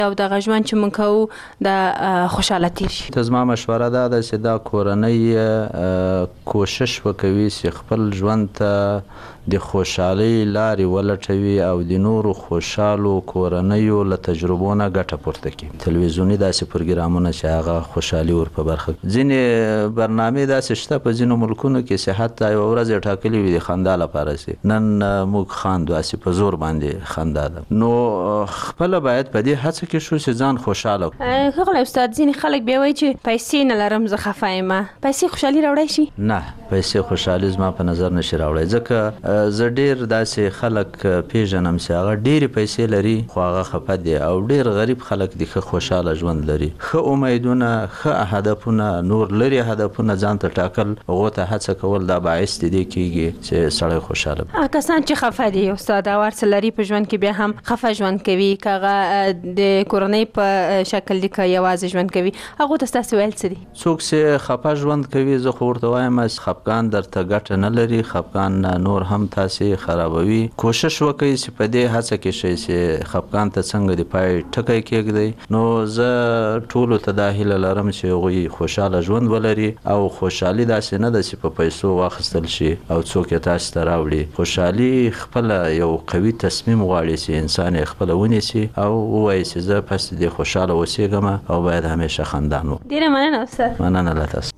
او دغه ژوند چې موږ کوو د خوشحاله تیر شي. ته زما مشوره دا ده چې دا کورنۍ کوشش وکوي چې خپل ژوند ته د خوشحالۍ لارې ولټوي او د نورو خوشحالو کورنیو له تجربو نه ګټه پورته کړي. تلویزیوني داسې پروګرامونه چې هغه خوشحالي ور په برخه ځینې برنامې داسې شته په ځینو ملکونو کې چې حتی یوه ورځ ټاکلې وي د خندا لپاره چې نن موږ خاندو، هسې په زور باندې خندا ده. نو خپله باید په دې هڅه کې شو چې ځان خوشحاله کړو. ښاغلی استاد، ځینې خلک بیا وایي چې پیسې نه لرم زه خفه یم. پیسې خوشحالي راوړی شي؟ نه، پیسې خوشحالي زما په نظر نشي راوړی، ځکه زه ډېر داسې خلک پیژنم چې هغه ډېرې پیسې لري خو هغه خفه دي، او ډېر غریب خلک دي ښه خوشحاله ژوند لري، ښه امیدونه، ښه هدفونه، نور لرې هدفونه ځان ته ټاکل، هغو ته هڅه کول، دا باعث د دې کېږي چې سړی خوشحاله وي. کسان چې خفه دي استاد او هر څه لري په ژوند کې بیا هم خفه ژوند کوي، که هغه د کورنۍ په شکل دي که یوازې ژوند کوي، هغو ته ستاسې ویل څه دي؟ څوک چې خفه ژوند کوي زه خو ورته وایم خفګان درته ګټه نه لري، خفګان نور هم تاسې خرابوي. کوشش وکړئ چې په دې هڅه کې شئ چې خفګان ته څنګه د پای ټکی کېږدئ. نو زه ټولو ته دا هیله لرم چې هغوی خوشحاله ژوند ولري، او خوشحالي داسې نه ده چې په پیسو واخیستل شي او څوک یې تاسو ته راوړي. خوشحالي خپله یو قوي تصمیم غواړي چې انسان یې خپله ونیسي او ووایي چې زه پس دې خوشحاله اوسېږم او باید همیشه خندان وم. ډېره مننه استاد. مننه له تاسو.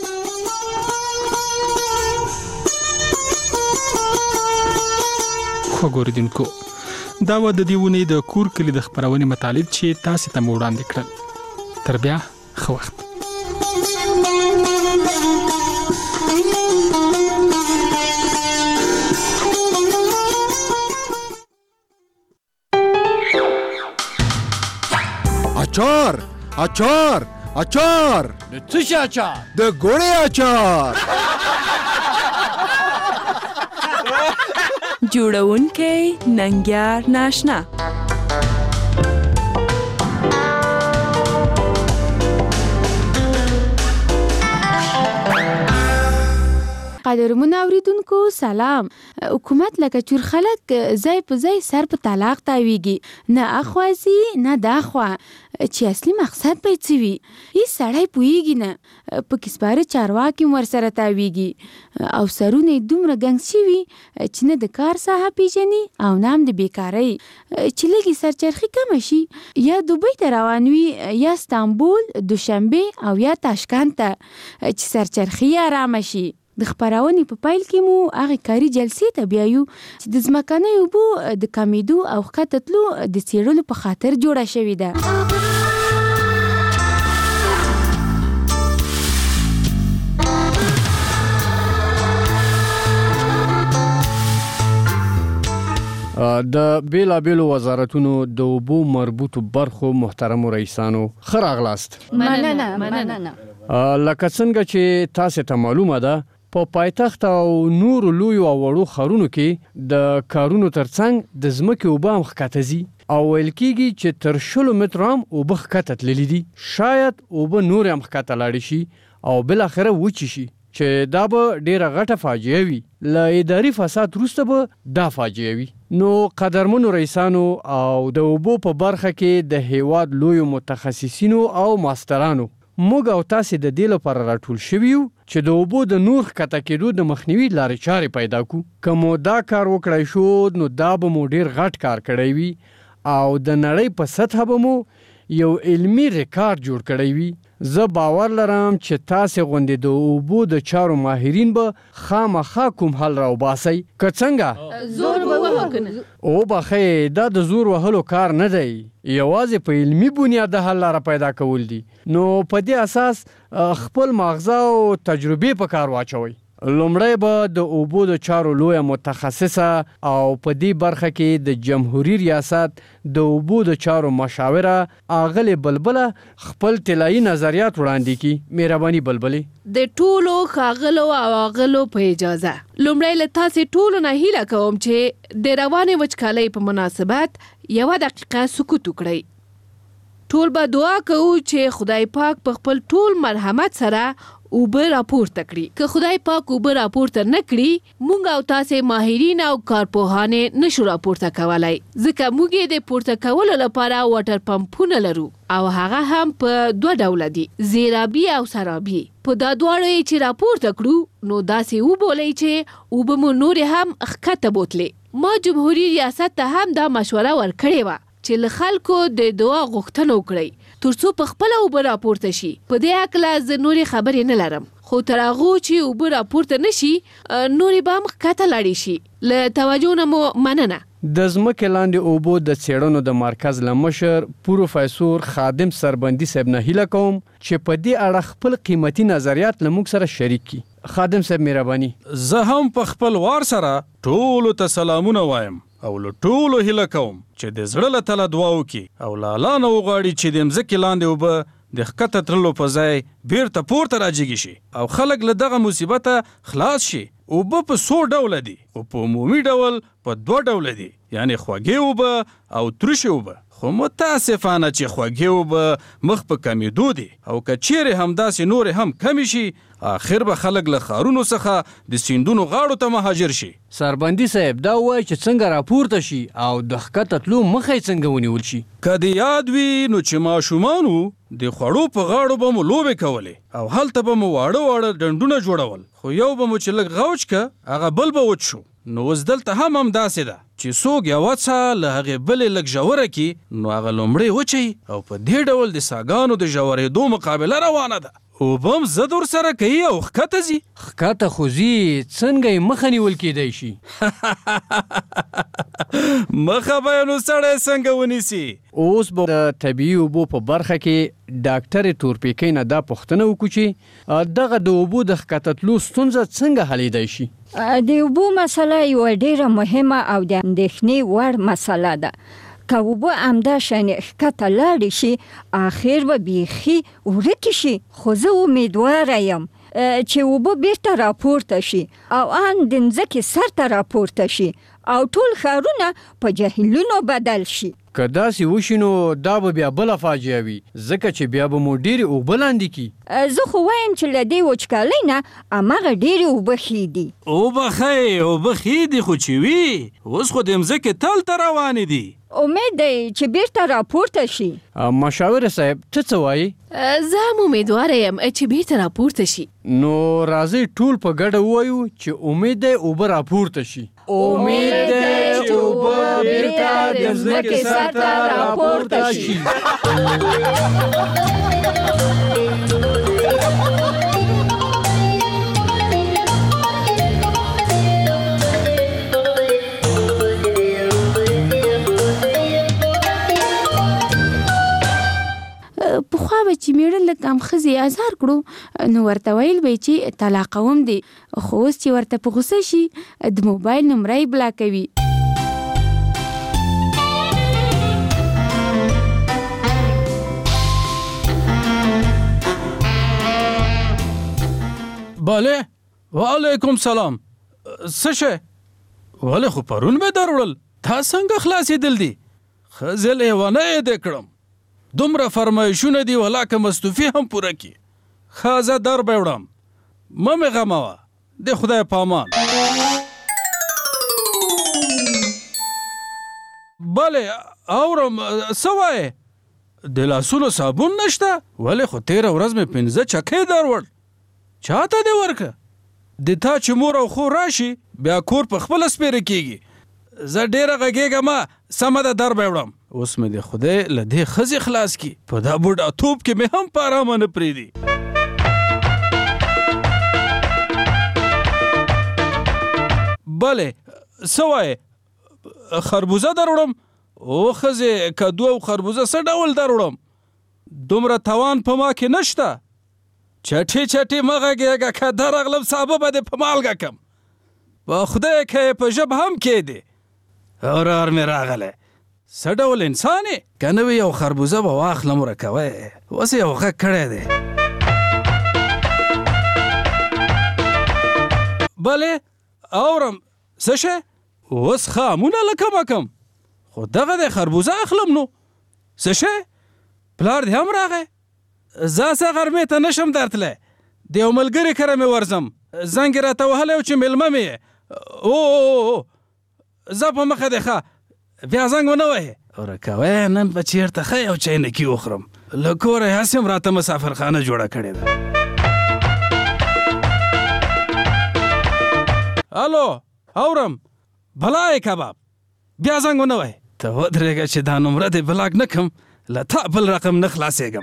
خوږو اوریدونکو، دا وه د دې اونۍ د کور کلي د خپرونې مطالب چې تاسې ته مو وړاندې کړل. تر بیا ښه وخت. اچار اچار اچار د څه شي اچار؟ د ګوړې اچار. جوړونکی ننګیار ناشنا. قدرمن اوریدونکو سلام. حکومت لکه چور خلک ځای په ځای سر په طلاق تاویږي، نه اخوازي نه داخوا، چې اصلي مقصد به څه وي هیڅ سړی پوهیږي نه. په کسباره چارواکي هم ورسره تاویږي او سرونه یې دومره ګنګ شوي چې نه د کار ساحه پیژني او نه هم د بیکارۍ. چې لږې سرچرخي کمه شي یا دوبۍ ته روان وي یا استانبول، دوشنبې او یا تاشکند ته، چې سرچرخي آرامه شي. د خپرونې په پیل کې مو هغې کاري جلسې ته بیایو چې د ځمکنیو اوبو د کمیدو او ښکته تلو د څېړلو په خاطر جوړه شوې ده. د بیلابیلو وزارتونو د اوبو مربوطو برخو محترمو رئیسانو ښه راغلاست. مننه. لکه څنګه چې تاسې ته معلومه ده په پایتخت او نورو لویو او وړو ښارونو کې د کارونو ترڅنګ د ځمکې اوبه هم ښکته ځي او ویل کېږي چې تر 100 مترو هم اوبه ښکته تللي دي. شاید اوبه نورې هم ښکته لاړې شي او بالاخره وچې شي، چې دا به ډېره غټه فاجعه وي. له اداري فساد وروسته به دا فاجعه وي. نو قدرمنو رئیسانو او د اوبو په برخه کې د هیواد لویو متخصصینو او ماسترانو، موږ او تاسې د دې لپاره راټول شوي یو چې د اوبو د نور ښکته کېدو د مخنیوي لارې چارې پیدا کړو. که مو دا کار وکړی شو نو دا به مو ډېر غټ کار کړی وي او د نړۍ په سطحه به مو یو علمي ریکارډ جوړ کړی وي. زه باور لرم چې تاسې غوندې د اوبو د چارو ماهرین به خامخا کوم حل راوباسئ. که څنګه زور به ووهو که نه؟ وبخئ، دا د زور وهلو کار نه دی، یوازې په علمي بنیاد د حل لاره پیدا کول دي. نو په دې اساس خپل ماغزه او تجربې په کار واچوئ. لومړی به د اوبو د چارو لویه متخصصه او په دې برخه کې د جمهوریت ریاست د اوبو د چارو مشاوره اغلې بلبله خپل طلایي نظریات وړاندې کړي. مهرباني بلبلې. د ټولو ښاغلو او اغلو په اجازه لومړی له تاسې ټولو نه هیله کوم چې د روانې وچکالۍ په مناسبت 1 دقیقه سکوت وکړئ. ټول به دعا کوو چې خدای پاک په خپل ټول مرحمت سره اوبه راپورته کړي. که خدای پاک اوبه راپورته نه کړي مونږ او تاسې ماهرین او کارپوهانې نشو راپورته کولای ځکه موږ یې د پورته کولو لپاره واټر پمپونه لرو او هغه هم په 2 ډوله دي، زیرابي او سرابي. په دا دواړو یې چې راپورته کړو نو داسې وبولئ چې اوبه مو نورې هم ښکته بوتلې. ما جمهوري ریاست ته هم دا مشوره ورکړې وه چې له خلکو د دعا غوښتنه وکړئ ترڅو په خپله اوبه راپورته شي. په دې هکله زه نورې خبرې نه لرم، خو تر هغو چې اوبه راپورته نه شي نورې به هم ښکته لاړې شي. له توجه نه مو مننه. د ځمکې لاندې اوبو د څېړنو د مرکز له مشر پروفیسور خادم سربندي صاحب نه هیله کوم چې په دې اړه خپل قیمتي نظریات له موږ سره شریک کړي. خادم صاحب مهرباني. زه هم په خپل وار سره ټولو ته سلامونه وایم او له ټولو هیله کوم چې د زړه له تله دعا وکړي او له الله نه وغواړي چې د مځکې لاندې اوبه د ښکته تللو په ځای بیرته پورته راجګي شي او خلک له دغه مصیبته خلاص شي. اوبه په 100 ډوله دي او په عمومي ډول په 2 ډوله دي، یعنی خوږې اوبه او ترشې اوبه. خو متاسفانه چې خوږې اوبه مخ په کمیدو دي او که چیرې همداسې نورې هم کمی شي آخر به خلک له ښارونو څخه د سیندونو غاړو ته مهاجر شي. سربندي صاحب دا وایي چې څنګه راپورته شي او د ښکته تلو مخه یې څنګه ونیول شي. که د یاد وي نو چې ماشومانو د خوړو په غاړو به مو لوبې کولې او هلته به مو واړه ډنډونه جوړول، خو یو به مو چې لږ غوچ که هغه بل به وچ شو. نو اوس دلته هم همداسې ده چې څوک یوه څه له هغې بلې لږ ژوره کړي نو هغه لومړی وچوي او په دې ډول د څاګانو د ژورېدو مقابله روانه ده. اوبه هم ضد ورسره کوي او ښکته ځي. ښکته خو ځي، څنګه یې مخه نیول کیدی شي؟ مخه به یې نو سړی څنګه ونیسي؟ اوس به د طبیعي اوبو په برخه کې ډاکټرې تورپیکۍ نه دا پوښتنه وکړو چې دغه د اوبو د ښکته تلو ستونزه څنګه حلیدی شي؟ د اوبو مسله یوه ډیره مهمه او د اندېښنې وړ مسله ده. که اوبه همداشانې ښکته لاړې شي آخر به بیخي ورکې شي. خو زه امیدواره یم چې اوبه بیرته راپورته شي او ان د مځکې سر ته راپورته شي او ټول ښارونه په جهیلونو بدل شي. که داسې وشي نو دا به بیا بله فاجعه وي ځکه چې بیا به مو ډېرې اوبه لاندې کړي. زه خو وایم چې له دې وچکالۍ نه هماغه ډېرې اوبه ښې دي. اوبه ښې دي خو چې وي اوس خو د مځکې تل ته روانې دي. امید دی چې بیرته راپورته شي. مشاور صاحب ته څه وایي؟ زه هم امیدواره یم چې بیرته راپورته شي. نو راځئ ټول په ګډه ووایو چې امید دی اوبه راپورته شي. امید دی چې اوبه بیرته د مځکې سر ته راپورته شي. پخوا به چې میړه له کم ښځې ازار کړو نو ورته ویل به چې طلاقوم دی، خو اوس چې ورته په غوسه شي د موبایل نمره یې بلاکوي. بله وعلیکم سلام. څه شی؟ ولې خو پرون به دروړل، تا څنګه خلاصېدل دي؟ ښځې لیونی یې دې کړم، دومره فرمایشونه دي ولاکه مستوفي هم پوره کی. ښه زه در به وړم، مه مې غموه، د خدای په امان. بلې اورم، څه وایې؟ د لاسونو صابون نشته؟ ولې خو تېره ورځ مې 5 چکې دروړ، چاته دې ورکه؟ د تا چې مور او خور راشي بیا کور په خپله سپېره کېږي. زه ډېره غږېږم، سمه ده در به وړم. اوس مې د خدای له دې ښځې خلاص کی، په دا بوډا توپ کې مې هم په ارامه نه پرېږدي. بلې څه وایې؟ خربوزه در وړم؟ او ښځې کدو او خربوزه څه ډول در وړم؟ دومره توان په ما کې نشته. چټي مه غږېږه، که درغلم سابه به دې په مالګه کم. په خدای که یې په ژبه هم کېدې. ورور مې راغلی، څه ډول انسان یې؟ که نه وي یو خربوزه به واخلم ورکوی، اوس یو غږ کړی دی. بلې اورم، څه شی؟ اوس خامونه لکه مکم، خو دغه دی خربوزه اخلم. نو څه شی؟ پلار دې هم راغی؟ زه څه غرمې ته نشم درتلی، د یو ملګري کره مې ورځم زنګ یې راته وهلی و چې میلمه مې یې زه په مخه دی ښه بیا زنګ ونه وهې ورکه وایه نن به چېرته ښه یو چاینکي وخورم له کوره یې هسې هم راته مسافرخانه جوړه کړې ده الو اورم بلای کباب بیا زنګ ونه وهې ته ودرېږه چې دا نمره دې بلاک نه کړم له تا بل رقم نه خلاصېږم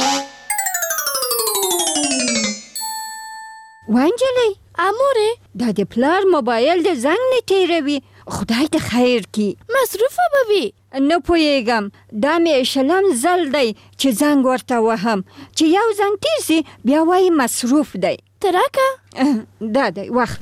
وانجلۍ امورې دا د پلار موبایل د زنګ نه تیروي خدای ته خیر کی مصروفه به وي نه پوهېږم دا مې شلم ځل دی چې زنګ ورته وهم چې یو زنګ تیر سي بیا وایي مصروف دی ته راکه دا دی وخت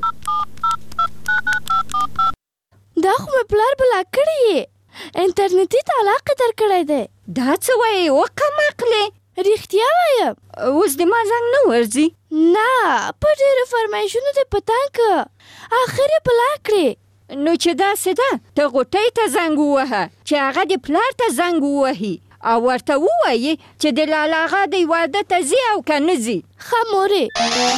دا خو مې پلار بلاک کړی یې انټرنیټي طلاق یې درکړی دی دا څه وایې وکم عقلې رښتیا وایم اوس د ما زنګ نه ورځي نه په ډېرو فرمایشونو دې په تنګ که آخر یې بلاک کړې نو چې داسې ده ته غوټۍ ته زنګ ووهه چې هغه د پلار ته زنګ ووهي او ورته ووایي چې د لالا اغا د واده ته ځي او که نه ځي ښه مورې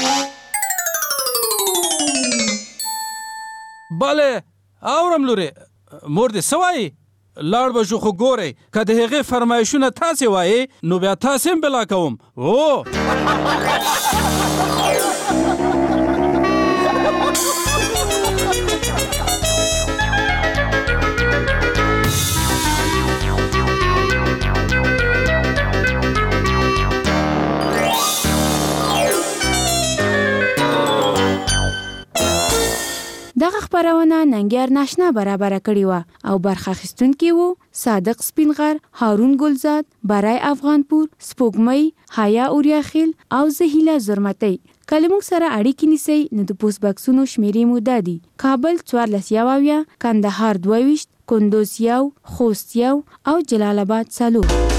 بله اورم لورې مور دې څه وایي لاړ به شو خو ګورئ که د هغې فرمایشونه تاسې وایې نو بیا تاسې هم بلا کوم دغه خپرونه ننګیار ناشنا برابره کړې وه او برخه اخیستونکي وو صادق سپینغر، هارون ګلزاد، برای افغانپور، سپوږمۍ، حیا اوریاخیل او زهیله زرمتۍ. کله موږ سره اړیکې نیسئ نو د پوسټ بکسونو شمیرې مو دا دي: کابل 14 کندهار 22 کندوز 1 خوست 1 او جلال آباد 4.